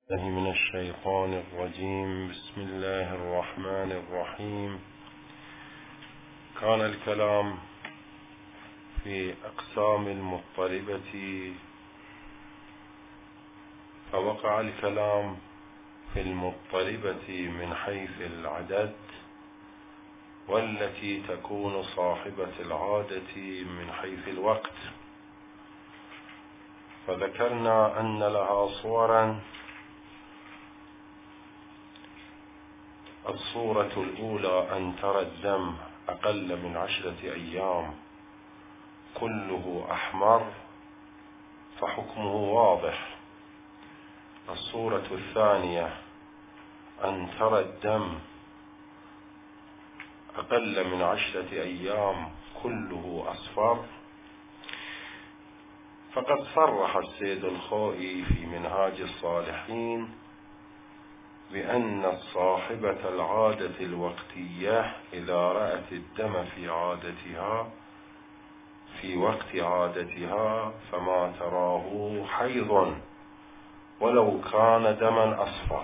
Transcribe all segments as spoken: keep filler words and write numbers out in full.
من الشيطان الرجيم. بسم الله الرحمن الرحيم. كان الكلام في أقسام المضطربة، فوقع الكلام في المضطربة من حيث العدد، والتي تكون صاحبة العادة من حيث الوقت. فذكرنا أن لها صورا: الصورة الأولى أن ترى الدم أقل من عشرة أيام كله أحمر فحكمه واضح. الصورة الثانية أن ترى الدم أقل من عشرة أيام كله أصفر. فقد صرح السيد الخوئي في منهاج الصالحين بأن صاحبة العادة الوقتية إذا رأت الدم في عادتها في وقت عادتها فما تراه حيض ولو كان دما أصفر.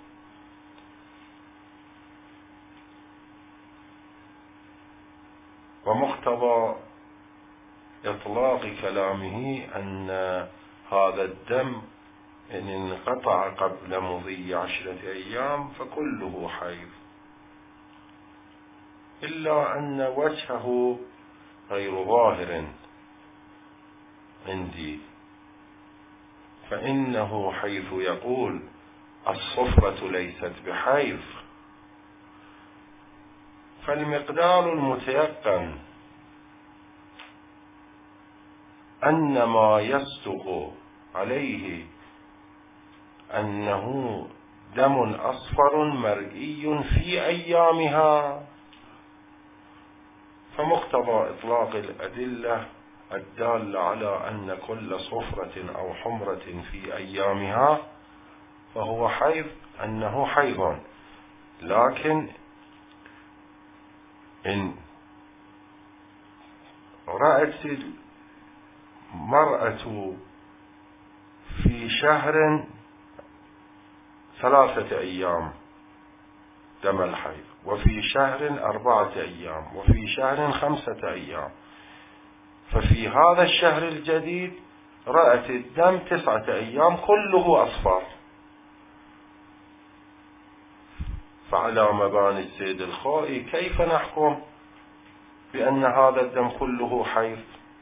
ومقتضى إطلاق كلامه أن هذا الدم إن انقطع قبل مضي عشرة أيام فكله حيض، إلا أن وجهه غير ظاهر عندي، فإنه حيث يقول الصفرة ليست بحيض، فالمقدار المتيقن أن ما يصدق عليه أنه دم أصفر مرئي في أيامها. فمقتضى إطلاق الأدلة الدالة على أن كل صفرة أو حمرة في أيامها فهو حيض أنه حيض. لكن إن رأت المرأة في شهر ثلاثة أيام دم الحيض، وفي شهر أربعة أيام، وفي شهر خمسة أيام، ففي هذا الشهر الجديد رأت الدم تسعة أيام كله أصفر، فعلى مباني السيد الخوئي كيف نحكم بأن هذا الدم كله حيض؟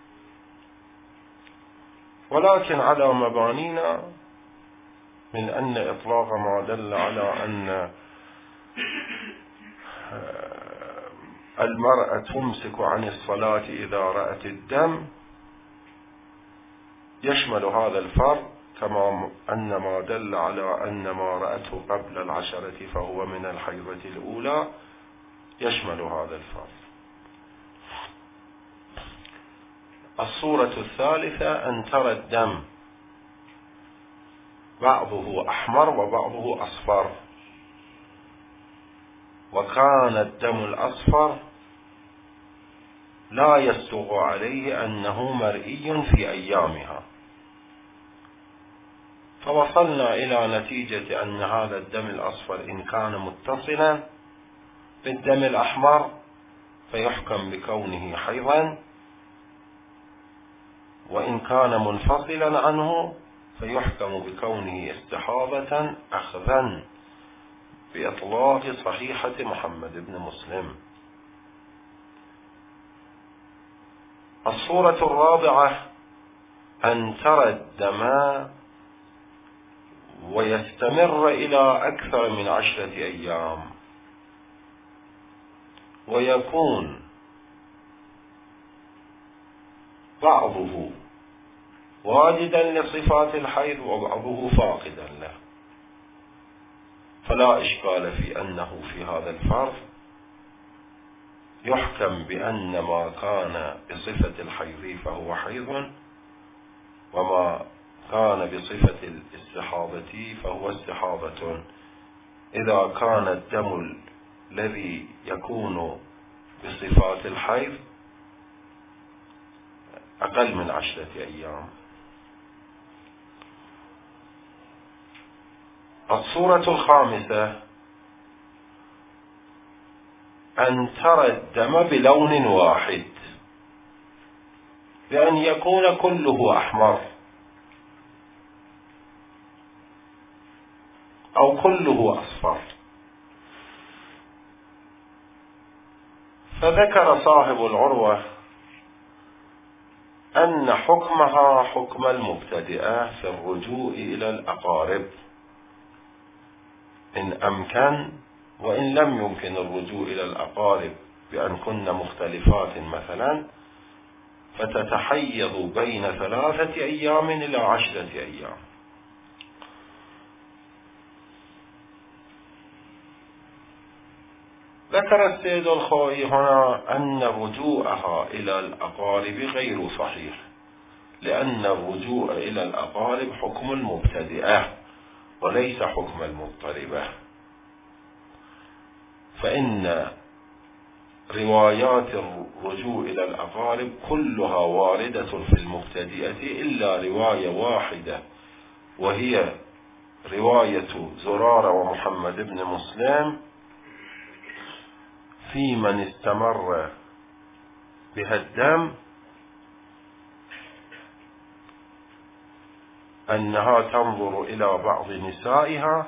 ولكن على مبانينا من أن إطلاق ما دل على أن المرأة تمسك عن الصلاة إذا رأت الدم يشمل هذا الفرض، كما أن ما دل على أن ما رأته قبل العشرة فهو من الحيضة الأولى يشمل هذا الفرض. الصورة الثالثة أن ترى الدم بعضه أحمر وبعضه أصفر، وكان الدم الأصفر لا يصدق عليه أنه مرئي في أيامها، فوصلنا إلى نتيجة أن هذا الدم الأصفر إن كان متصلا بالدم الأحمر فيحكم بكونه حيضا، وإن كان منفصلا عنه فيحكم بكونه استحاضة، أخذا بإطلاق صحيحة محمد بن مسلم. الصورة الرابعة أن ترى الدم ويستمر إلى أكثر من عشرة أيام، ويكون بعضه واجدا لصفات الحيض وبعضه فاقدا له، فلا إشكال في أنه في هذا الفرض يحكم بأن ما كان بصفة الحيض فهو حيض، وما كان بصفة الاستحاضة فهو استحاضة، إذا كان الدم الذي يكون بصفات الحيض أقل من عشرة أيام. الصورة الخامسة أن ترى الدم بلون واحد، بأن يكون كله أحمر أو كله أصفر. فذكر صاحب العروة أن حكمها حكم المبتدئة في الرجوع إلى الأقارب إن أمكن، وإن لم يمكن الرجوع إلى الأقارب بأن كن مختلفات مثلا، فتتحيض بين ثلاثة أيام إلى عشرة أيام. ذكر السيد الخوئي هنا أن رجوعها إلى الأقارب غير صحيح، لأن الرجوع إلى الأقارب حكم المبتدئة وليس حكم المضطربة، فإن روايات الرجوع إلى الأقارب كلها واردة في المبتدئة إلا رواية واحدة، وهي رواية زرارة ومحمد بن مسلم في من استمر بها الدم، أنها تنظر إلى بعض نسائها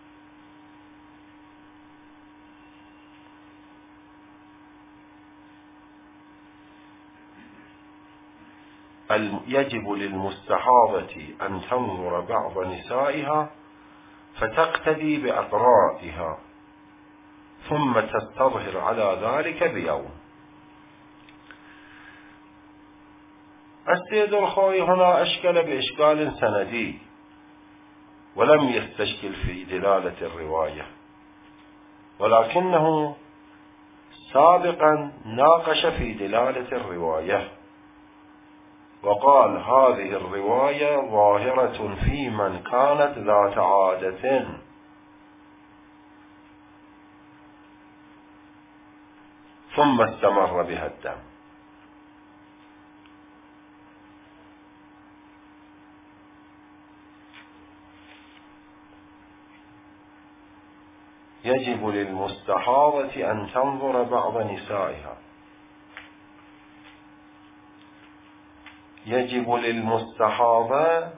يجب للمستحاضة أن تنظر بعض نسائها فتقتدي بأقرائها ثم تستظهر على ذلك بيوم. السيد الخوئي هنا أشكل بإشكال سندي ولم يستشكل في دلالة الرواية، ولكنه سابقا ناقش في دلالة الرواية وقال هذه الرواية ظاهرة في من كانت ذات عادة، ثم استمر بها الدم. يجب للمستحاضة أن تنظر بعض نسائها يجب للمستحاضة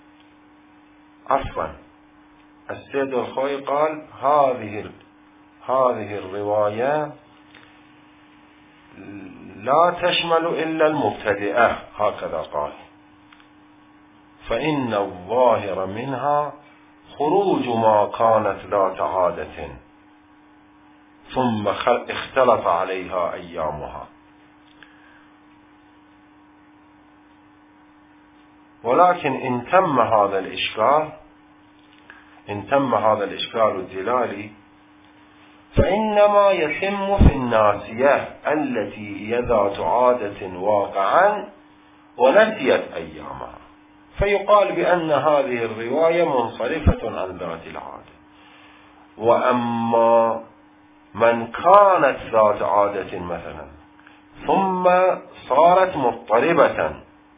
عفوا السيد الخوئي قال هذه هذه الرواية لا تشمل إلا المبتدئة، هكذا قال، فإن الظاهر منها خروج ما كانت ذات عادة ثم اختلط عليها أيامها. ولكن إن تم هذا الإشكال إن تم هذا الإشكال الدلالي فإنما يتم في الناسية التي هي ذات عادة واقعا ونسيت أيامها، فيقال بأن هذه الرواية منصرفة عن ذات العادة. وأما من كانت ذات عادة مثلا ثم صارت مضطربة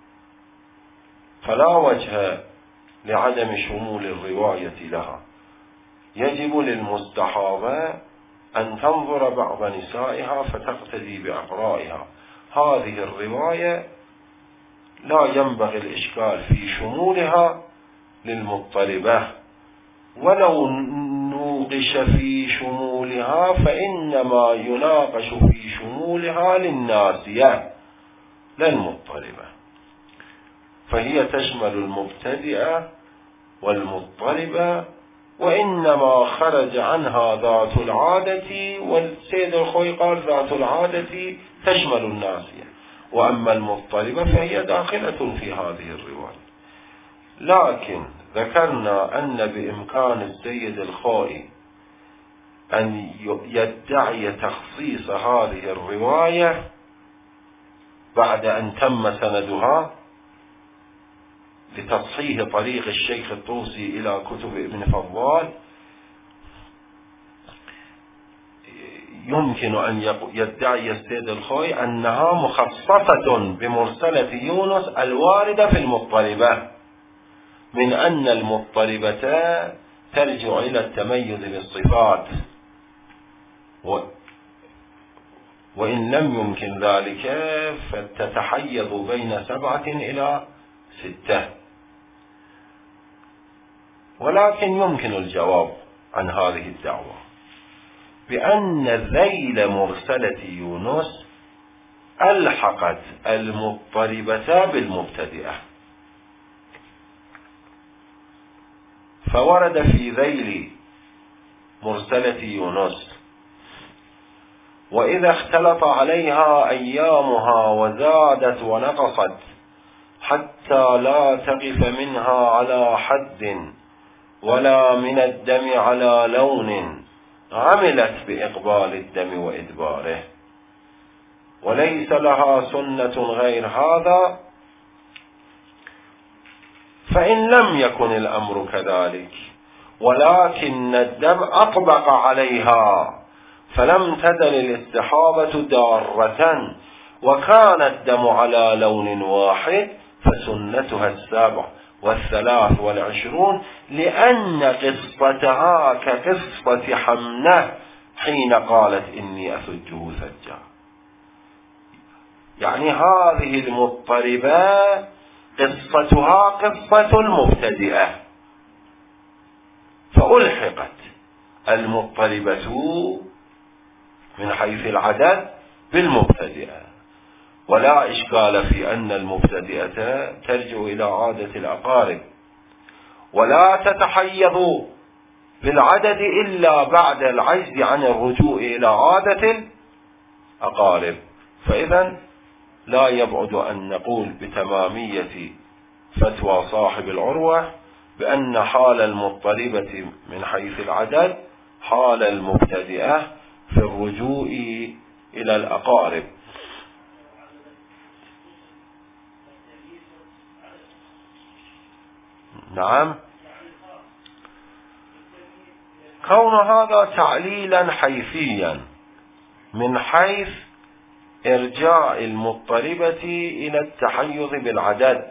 فلا وجه لعدم شمول الرواية لها. يجب للمستحاضة أن تنظر بعض نسائها فتقتدي بأقرائها. هذه الرواية لا ينبغي الإشكال في شمولها للمضطربة، ولو نوقش في شمولها فإنما يناقش في شمولها للناسية لا المضطربة، فهي تشمل المبتدئة والمضطربة، وإنما خرج عنها ذات العادة، والسيد الخوئي قال ذات العادة تشمل الناسية، وأما المضطربة فهي داخلة في هذه الرواية. لكن ذكرنا أن بإمكان السيد الخوئي أن يدعي تخصيص هذه الرواية بعد أن تم سندها لتصحيح طريق الشيخ الطوسي إلى كتب ابن فضال. يمكن أن يدعي السيد الخوئي أنها مخصصة بمرسلة يونس الواردة في المضطربة، من أن المضطربة ترجع إلى التميز بالصفات، وإن لم يمكن ذلك فتتحيز بين سبعة إلى ستة. ولكن يمكن الجواب عن هذه الدعوة بأن ذيل مرسلة يونس ألحقت المضطربة بالمبتدئة، فورد في ذيل مرسلة يونس: وإذا اختلط عليها أيامها وزادت ونقصت حتى لا تقف منها على حد ولا من الدم على لون، عملت بإقبال الدم وإدباره، وليس لها سنة غير هذا. فإن لم يكن الأمر كذلك ولكن الدم أطبق عليها فلم تزل الاستحاضة دارة وكان الدم على لون واحد فسنتها السابع والثلاث والعشرون، لأن قصتها كقصة حمنة حين قالت إني أسجه سجا. يعني هذه المضطربة قصتها قصة المبتدئة، فألحقت المضطربة من حيث العدد بالمبتدئة، ولا إشكال في أن المبتدئة ترجع إلى عادة الأقارب ولا تتحيض بالعدد إلا بعد العجز عن الرجوع إلى عادة الأقارب. فإذا لا يبعد أن نقول بتمامية فتوى صاحب العروة بأن حال المضطربة من حيث العدد حال المبتدئة في الرجوع إلى الأقارب. نعم، كون هذا تعليلا حيثيا من حيث إرجاع المضطربة إلى التحيز بالعدد،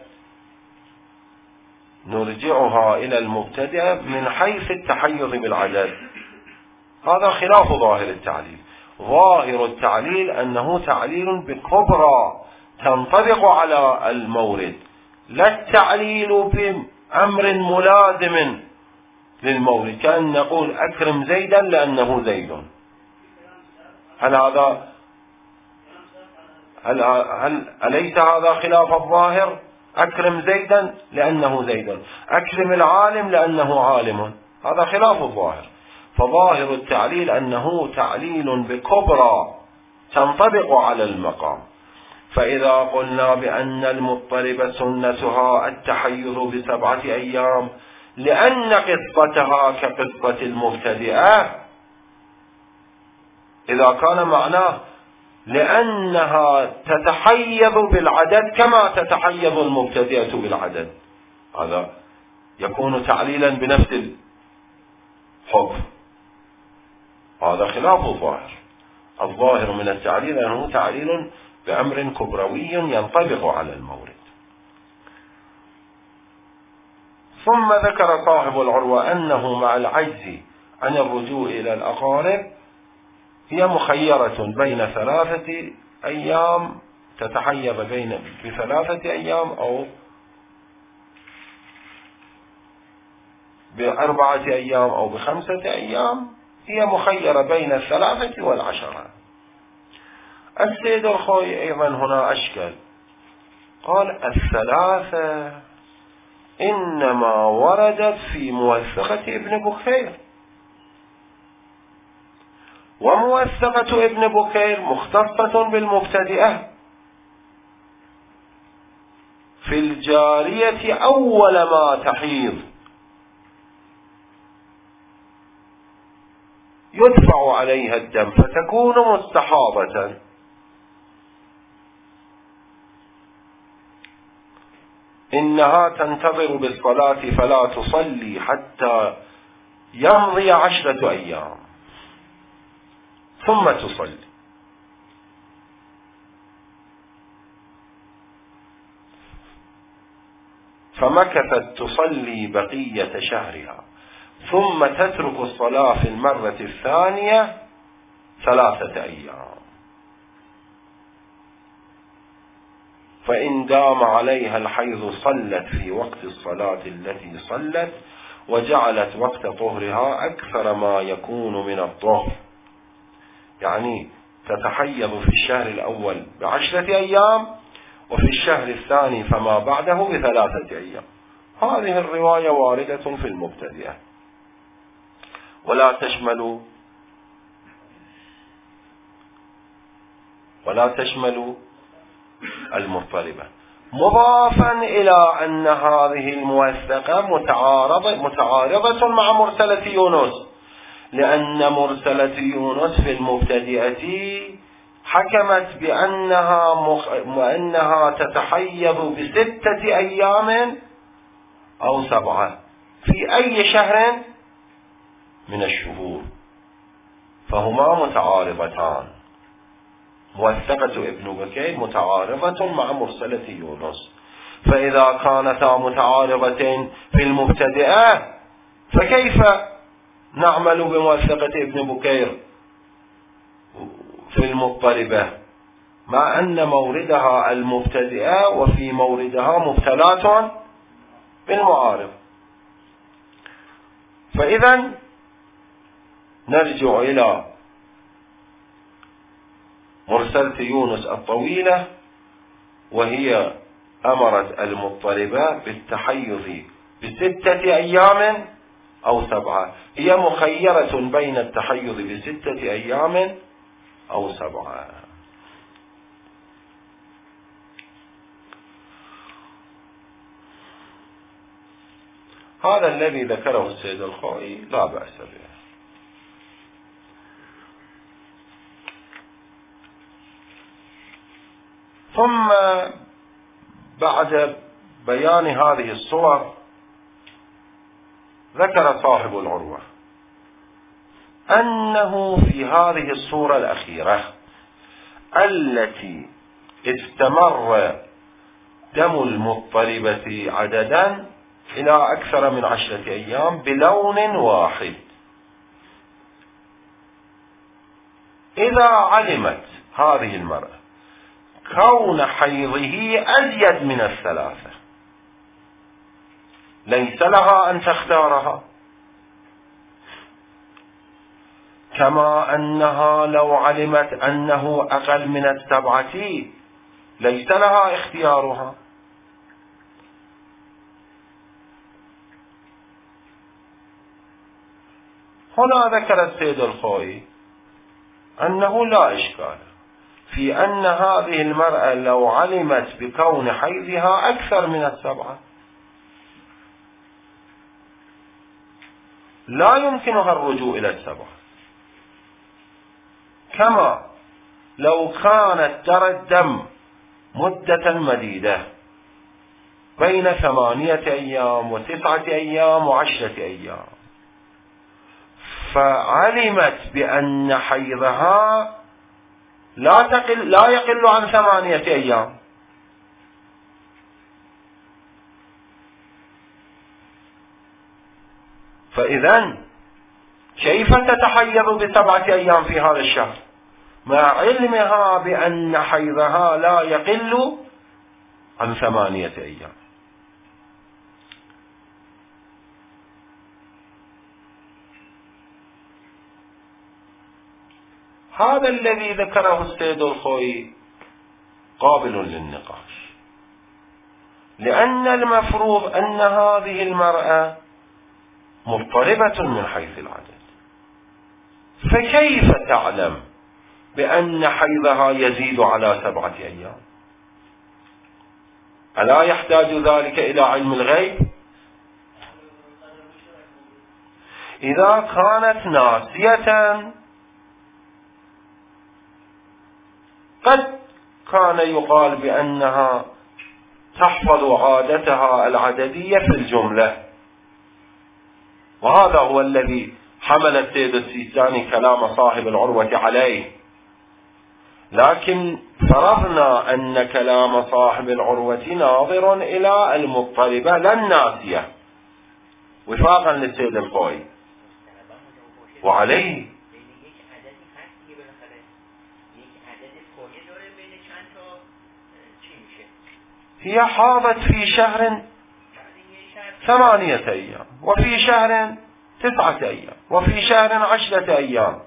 نرجعها إلى المبتدئة من حيث التحيز بالعدد، هذا خلاف ظاهر التعليل. ظاهر التعليل أنه تعليل بكبرى تنطبق على المورد، لا التعليل بأمر ملازم للمورد، كأن نقول أكرم زيدا لأنه زيد. هل هذا هل هل أليس هذا خلاف الظاهر؟ أكرم زيدا لأنه زيد، أكرم العالم لأنه عالم، هذا خلاف الظاهر. فظاهر التعليل أنه تعليل بكبرى تنطبق على المقام. فإذا قلنا بأن المضطرب سنتها التحيز بسبعة أيام لأن قصتها كقصة المبتدئة، إذا كان معناه لأنها تتحيز بالعدد كما تتحيز المبتدئة بالعدد، هذا يكون تعليلا بنفس الحكم، هذا خلاف الظاهر. الظاهر من التعليل أنه تعليل بأمر كبروي ينطبق على المورد. ثم ذكر صاحب العروة أنه مع العجز عن الرجوع إلى الأقارب هي مخيرة بين ثلاثة أيام، تتحيض بين بثلاثة أيام أو بأربعة أيام أو بخمسة أيام، هي مخيرة بين الثلاثة والعشرة. السيد الخوي أيضا هنا أشكل، قال الثلاثة إنما وردت في موثقة ابن بكير، وموثقة ابن بكير مختصة بالمبتدئة في الجارية أول ما تحيض يدفع عليها الدم فتكون مستحاضة، إنها تنتظر بالصلاة فلا تصلي حتى يمضي عشرة أيام ثم تصلي. فمكثت تصلي بقية شهرها ثم تترك الصلاة في المرة الثانية ثلاثة أيام، فإن دام عليها الحيض صلت في وقت الصلاة التي صلت، وجعلت وقت طهرها أكثر ما يكون من الطهر، يعني تتحيض في الشهر الأول بعشرة أيام، وفي الشهر الثاني فما بعده بثلاثة أيام. هذه الرواية واردة في المبتدئة، ولا تشمل ولا تشمل المضطربة، مضافا إلى أن هذه الموثقة متعارضة متعارضة مع مرسلة يونس، لأن مرسلة يونس في المبتدئة حكمت بأنها مخ... وأنها تتحيض بستة أيام أو سبعة في أي شهر من الشهور، فهما متعارضتان. موثقة ابن بكير متعارضة مع مرسلة يونس، فإذا كانتا متعارضتين في المبتدئة فكيف نعمل بموثقة ابن بكير في المضطربة، مع أن موردها المبتدئة وفي موردها مبتلات بالمعارض؟ فإذا نرجع إلى مرسلة يونس الطويلة، وهي أمرت المضطربة بالتحيض بستة أيام أو سبعة، هي مخيرة بين التحيض بستة أيام أو سبعة. هذا الذي ذكره السيد الخوئي لا بأس به. ثم بعد بيان هذه الصور ذكر صاحب العروة أنه في هذه الصورة الأخيرة التي استمر دم المضطربة عددا إلى أكثر من عشرة أيام بلون واحد، إذا علمت هذه المرأة كون حيضه أزيد من الثلاثة ليس لها أن تختارها، كما أنها لو علمت أنه أقل من السبعة ليس لها اختيارها. هنا ذكر السيد الخوئي أنه لا إشكال في أن هذه المرأة لو علمت بكون حيضها أكثر من السبعة لا يمكنها الرجوع إلى السبعة، كما لو كانت ترى الدم مدة مديدة بين ثمانية أيام وتسعة أيام وعشرة أيام، فعلمت بأن حيضها لا تقل لا يقل عن ثمانية أيام، فإذا كيف تتحيض بسبعة أيام في هذا الشهر مع علمها بأن حيضها لا يقل عن ثمانية أيام؟ هذا الذي ذكره السيد الخوئي قابل للنقاش، لأن المفروض أن هذه المرأة مضطربة من حيث العدد، فكيف تعلم بأن حيضها يزيد على سبعة أيام؟ ألا يحتاج ذلك إلى علم الغيب؟ إذا كانت ناسية قد كان يقال بأنها تحفظ عادتها العددية في الجملة، وهذا هو الذي حمل السيد السيستاني كلام صاحب العروة عليه، لكن فرضنا أن كلام صاحب العروة ناظر إلى المضطربة لا الناسية، وفاقا للسيد الخوئي. وعليه هي حاضت في شهر ثمانية أيام، وفي شهر تسعة أيام، وفي شهر عشرة أيام.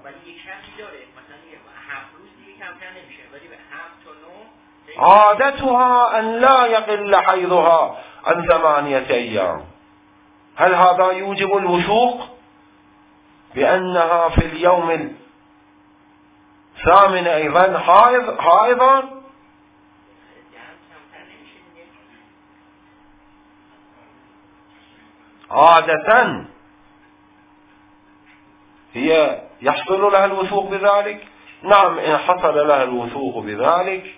عادتها أن لا يقل حيضها عن ثمانية أيام. هل هذا يوجب الوثوق بأنها في اليوم الثامن أيضا حائض حائضا؟ عادة هي يحصل لها الوثوق بذلك. نعم، إن حصل لها الوثوق بذلك.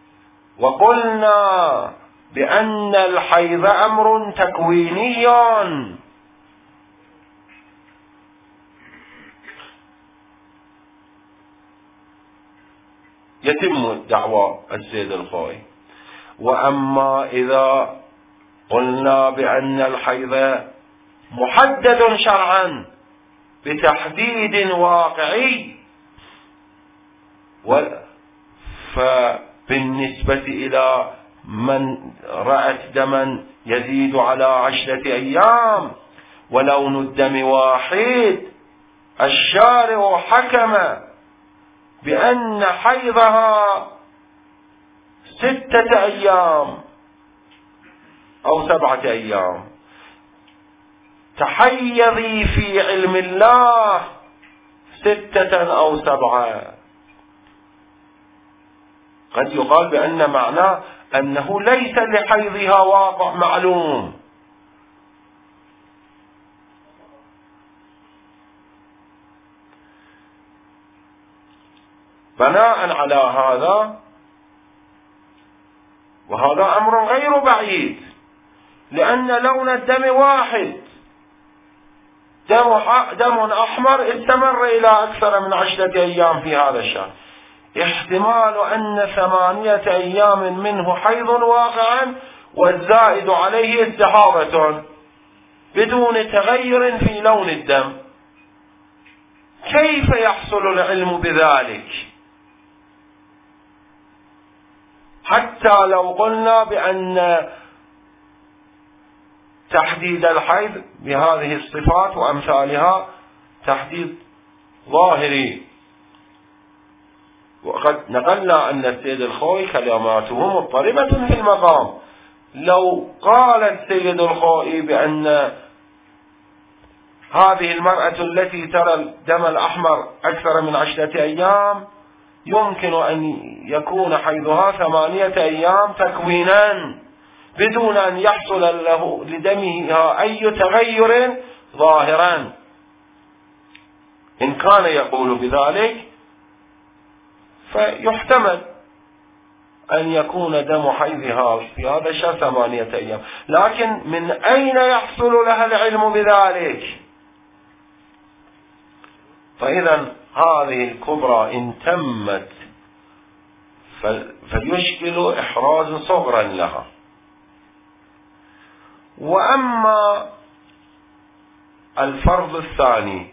وقلنا بأن الحيض أمر تكويني، يتم دعوى السيد الخوئي. وأما إذا قلنا بأن الحيض محدد شرعا بتحديد واقعي، فبالنسبة إلى من رأت دما يزيد على عشرة أيام ولون الدم واحد، الشارع حكم بأن حيضها ستة أيام أو سبعة أيام. تحيضي في علم الله ستة أو سبعة. قد يقال بأن معناه أنه ليس لحيضها واقع معلوم. بناء على هذا، وهذا أمر غير بعيد، لأن لون الدم واحد، دم دم أحمر استمر إلى أكثر من عشرة أيام في هذا الشهر، احتمال أن ثمانية أيام منه حيض واقعا والزائد عليه استحاضة بدون تغير في لون الدم. كيف يحصل العلم بذلك؟ حتى لو قلنا بأن تحديد الحيض بهذه الصفات وأمثالها تحديد ظاهري. وقد نقلنا أن السيد الخوئي كلماته مضطربة في المقام. لو قال السيد الخوئي بأن هذه المرأة التي ترى الدم الأحمر أكثر من عشرة أيام يمكن أن يكون حيضها ثمانية أيام تكوينا بدون أن يحصل له لدمها أي تغير ظاهرا. إن كان يقول بذلك فيحتمل أن يكون دم حيضها في هذا الشهر ثمانية أيام، لكن من أين يحصل لها العلم بذلك؟ فإذا هذه الكبرى إن تمت فيشكل إحراز صغرا لها. وأما الفرض الثاني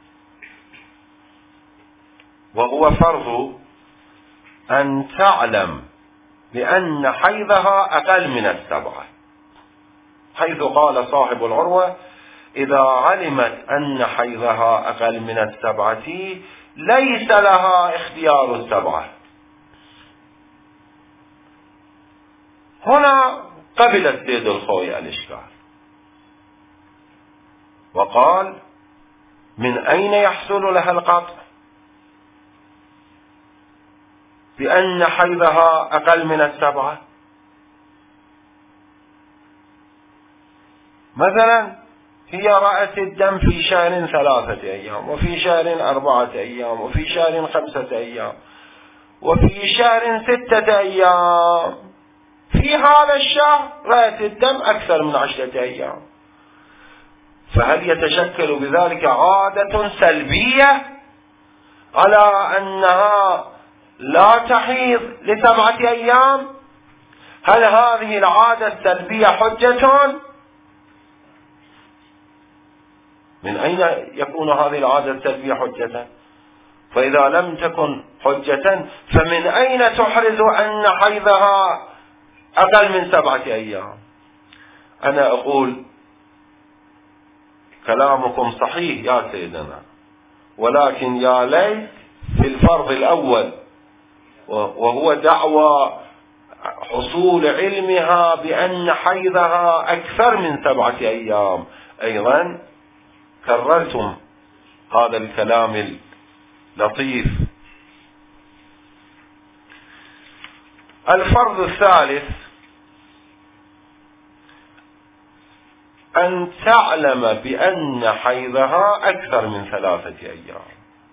وهو فرض أن تعلم بأن حيضها أقل من السبعة، حيث قال صاحب العروة: إذا علمت أن حيضها أقل من السبعة ليس لها اختيار السبعة. هنا قبل السيد الخوئي الإشكال وقال: من أين يحصل لها القطع بأن حيضها أقل من السبعة؟ مثلا هي رأت الدم في شهر ثلاثة أيام، وفي شهر أربعة أيام، وفي شهر خمسة أيام، وفي شهر ستة أيام. في هذا الشهر رأت الدم أكثر من عشرة أيام، فهل يتشكل بذلك عادة سلبية على أنها لا تحيض لسبعة أيام؟ هل هذه العادة السلبية حجة؟ من أين يكون هذه العادة السلبية حجة؟ فإذا لم تكن حجة فمن أين تحرز أن حيضها أقل من سبعة أيام؟ أنا أقول كلامكم صحيح يا سيدنا، ولكن يا ليت في الفرض الأول وهو دعوى حصول علمها بأن حيضها أكثر من سبعة أيام أيضا كررتم هذا الكلام اللطيف. الفرض الثالث أن تعلم بأن حيضها أكثر من ثلاثة أيام.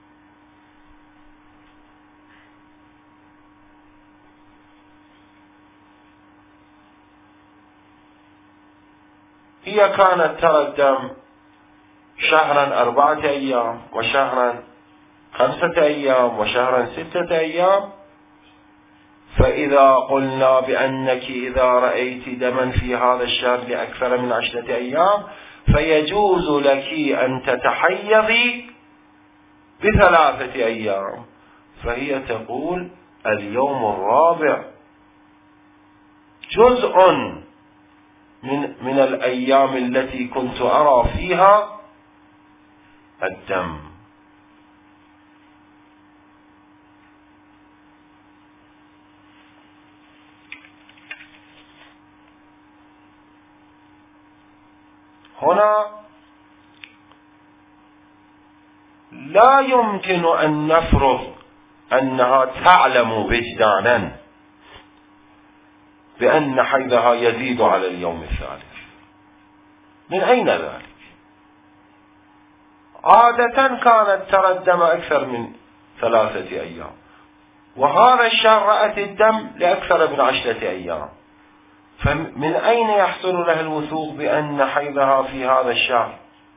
هي كانت ترى الدم شهرا أربعة أيام وشهرا خمسة أيام وشهرا ستة أيام، فإذا قلنا بأنك إذا رأيت دما في هذا الشهر لأكثر من عشرة أيام فيجوز لك أن تتحيضي بثلاثة أيام، فهي تقول اليوم الرابع جزء من من الأيام التي كنت أرى فيها الدم. هنا لا يمكن أن نفرض أنها تعلم وجدانا بأن حيضها يزيد على اليوم الثالث. من أين ذلك؟ عادة كانت ترى الدم أكثر من ثلاثة أيام، وهذا الشهر رأت الدم لأكثر من عشرة أيام، فمن أين يحصل لها الوثوق بأن حيضها في هذا الشهر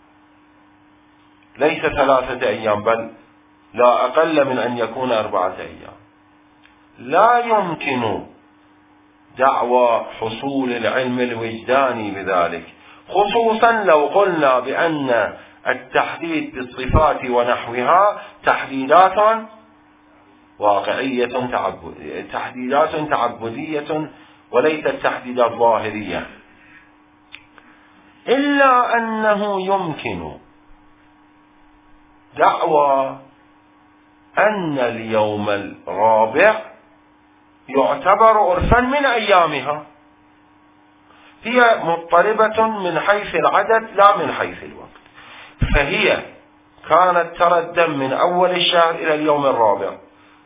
ليس ثلاثة أيام بل لا أقل من أن يكون أربعة أيام؟ لا يمكن دعوى حصول العلم الوجداني بذلك، خصوصا لو قلنا بأن التحديد بالصفات ونحوها تحديدات واقعية تعبد تحديدات تعبدية وليست تحديدات ظاهرية، إلا أنه يمكن دعوى أن اليوم الرابع يعتبر عرفا من أيامها، هي مضطربة من حيث العدد لا من حيث الوقت، فهي كانت ترى الدم من أول الشهر إلى اليوم الرابع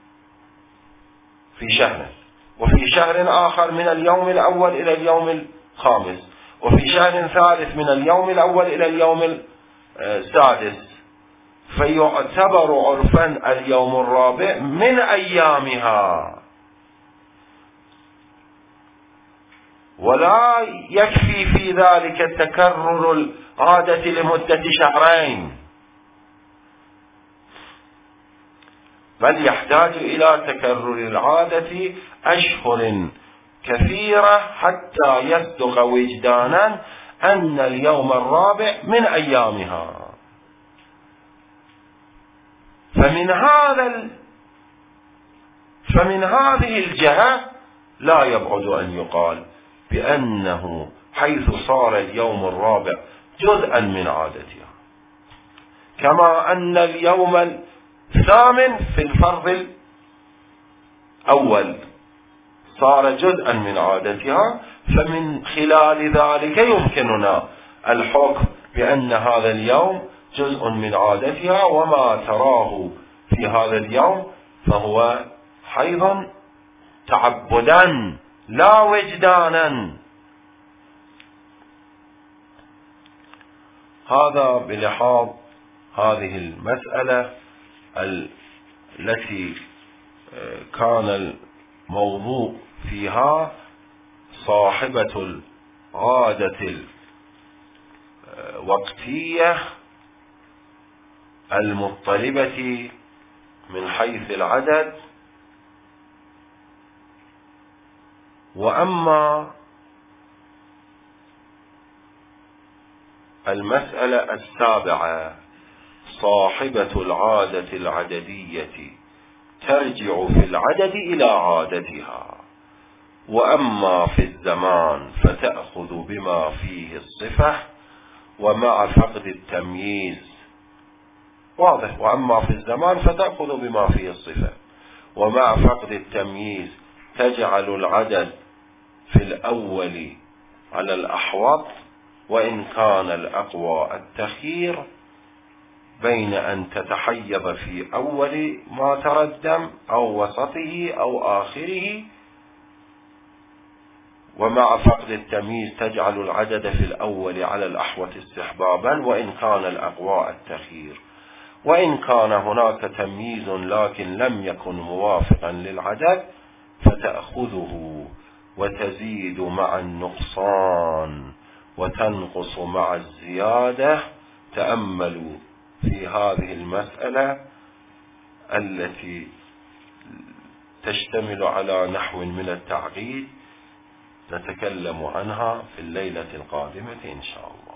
في شهر، وفي شهر آخر من اليوم الأول إلى اليوم الخامس، وفي شهر ثالث من اليوم الأول إلى اليوم السادس، فيعتبر عرفا اليوم الرابع من أيامها، ولا يكفي في ذلك تكرر العادة لمدة شهرين، بل يحتاج إلى تكرر العادة أشهر كثيرة حتى يصدق وجدانا أن اليوم الرابع من أيامها. فمن هذا ال... فمن هذه الجهة لا يبعد أن يقال بأنه حيث صار اليوم الرابع جزءا من عادتها، كما أن اليوم الثامن في الفرض الأول صار جزءا من عادتها، فمن خلال ذلك يمكننا الحكم بأن هذا اليوم جزء من عادتها، وما تراه في هذا اليوم فهو حيض تعبدا لا وجدانا. هذا بلحاظ هذه المسألة التي كان الموضوع فيها صاحبة العادة الوقتية المضطربة من حيث العدد. وأما المسألة السابعة: صاحبة العادة العددية ترجع في العدد إلى عادتها، وأما في الزمان فتأخذ بما فيه الصفة ومع فقد التمييز. واضح. وأما في الزمان فتأخذ بما فيه الصفة ومع فقد التمييز تجعل العدد في الأول على الأحوط، وإن كان الأقوى التخيير بين أن تتحيض في أول ما تردم أو وسطه أو آخره. ومع فقد التمييز تجعل العدد في الأول على الأحوط استحبابا، وإن كان الأقوى التخيير. وإن كان هناك تمييز لكن لم يكن موافقا للعدد فتأخذه وتزيد مع النقصان وتنقص مع الزيادة. تأملوا في هذه المسألة التي تشتمل على نحو من التعقيد، نتكلم عنها في الليلة القادمة إن شاء الله.